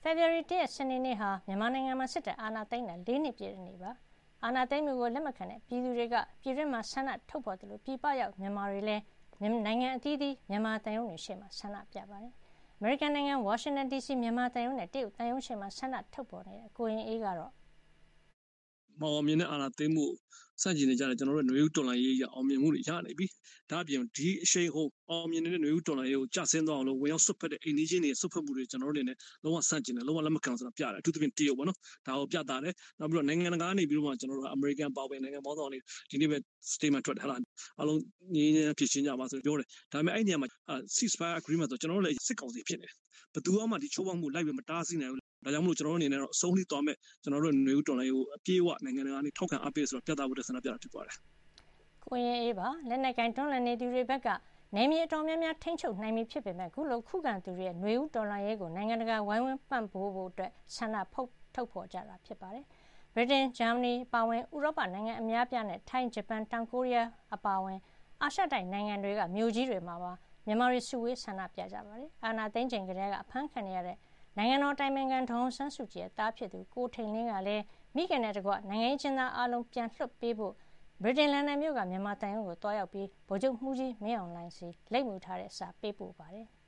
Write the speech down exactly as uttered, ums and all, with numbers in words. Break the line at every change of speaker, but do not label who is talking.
ဖေဖေါ်ဝါရီလ ၁ ရက် စနေနေ့ဟာမြန်မာနိုင်ငံမှာစစ်တပ်အာဏာသိမ်းတာ၄နှစ်ပြည့်တဲ့နေ့ပါ။အာဏာသိမ်းမှုကိုလက်မခံတဲ့ပြည်သူတွေကပြည်တွင်းမှာဆန္ဒထုတ်ဖေါ်သလိုပြည်ပရောက်မြန်မာတွေလည်းနိုင်ငံအသီးသီးမြန်မာသံရုံးတွေရှေ့မှာဆန္ဒပြပါတယ်။အမေရိကန်နိုင်ငံဝါရှင်တန်ဒီစီမြန်မာသံရုံးနဲ့တရုတ်သံရုံးရှေ့မှာဆန္ဒထုတ်ဖေါ်နေတဲ့ကိုရင်အေးကတော့
မောင်အောင်မြင်တဲ့အာဏာသိမ်းမှုစန့်ကျင်နေကြတဲ့ကျွန်တော်တို့ຫນွေဦးတော်လှန်ရေးရအောင်မြင်မှုတွေရနေပြီ။ဒါအပြင်ဒီအရှိန်ဟုန်အောင်မြင်နေတဲ့ຫນွေဦးတော်လှန်ရေးကိုကြဆင်းသွားအောင်လို့ဝင်ရောက်ဆွတ်ဖက်တဲ့အိန္ဒိချင်းတွေဆွတ်ဖက်မှုတွေကျွန်တော်တို့အနေနဲ့လုံးဝစန့်ကျင်တယ်လုံးဝလက်မခံဆိုတာပြတယ်အထူးသဖြင့်တရုတ်ပေါ့နော်ဒါကိုပြတာတယ်နောက်ပြီးတော့နိုင်ငံတကာကနေပြီးတော့ကျွန်တော်တို့အမေရိကန်ပေါဝင်နိုင်ငံပေါင်းဆောင်တွေဒီနေ့ပဲ statement ထွက်တယ်ဟလားအလုံးငြင်းငြင်းဖြစ်ရှင်းကြပါဆိုပြောတယ်ဒါပေမဲ့အဲ့ဒီနေရာမှာ ceasefire agreement ဆိုကျွန်တော်တို့လည်းစစ်ကောင်စီဖြစ်နေတယ်ဘယ်သူမှဒီချိုးဖောက်မှုလိုက်ပြီးမတားဆီးနိုင်ဘူးဒါကြောင့်မလို့ကျွန်တော်တို့အနေနဲ့တော့အဆုံးထိသွားမဲ့ကျွန်တော်တို့ຫນွေဦးတော်လှန်ရေးကိုအပြေးအဝနိုင်ငံတကာကနေထောက်ခံအားပေးဆိုတော့ပြသဖို့ဆန္ဒပြတာဖြစ်ပါတယ်
။ကိုရင်အေးပါလက်နက်ကင်တွန်းလှန်နေသူတွေဘက်ကနေမြေအတော်များများထိန်းချုပ်နိုင်ပြီဖြစ်ပေမဲ့ခုလိုခုခံသူတွေရဲ့ຫນွေဦးတော်လှန်ရေးကိုနိုင်ငံတကာဝိုင်းဝန်းပံ့ပိုးဖို့အတွက်ဆန္ဒဖုတ်ထုတ်ဖေါ်ကြတာဖြစ်ပါတယ်။ဗြိတိန်ဂျာမနီအပါအဝင်ဥရောပနိုင်ငံအများပြားနဲ့ထိုင်းဂျပန်တောင်ကိုရီးယားအပါအဝင်အာရှတိုက်နိုင်ငံတွေကမြို့ကြီးတွေမှာပါမြန်မာတွေစုဝေးဆန္ဒပြကြပါတယ်။အာဏာသိမ်းချိန်ကတည်းကအဖမ်းခံနေရတဲ့နိုင်ငံတော်တိုင်ပင်ခံဒေါ်အောင်ဆန်းစုကြည်ရဲ့တားဖြစ်သူကိုထိန်လင်းကလည်းမိခင်နဲ့တကွနိုင်ငံရေးကျဉ်းသားအားလုံးပြန်လွှတ်ပေးဖို့ဗြိတိန်လန်ဒန်မြို့ကမြန်မာတန်ရုံးကိုတွားရောက်ပြီးဗိုလ်ချုပ်မှုးကြီးမင်းအောင်လှိုင်စီလိပ်မူထားတဲ့စာပေးပို့ပါတယ်။